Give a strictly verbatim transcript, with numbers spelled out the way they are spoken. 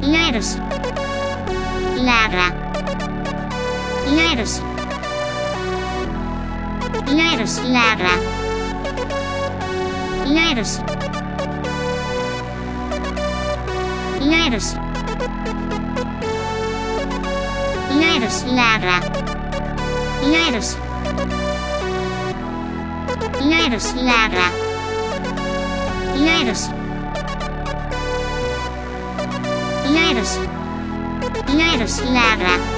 Leiros. Lagra. Leiros. Leiros. Lagra. Leiros. Leiros. Leiros. Lagra. Leiros. Leiros. Lagra. Leiros. Leiros. Leiros. Lagra.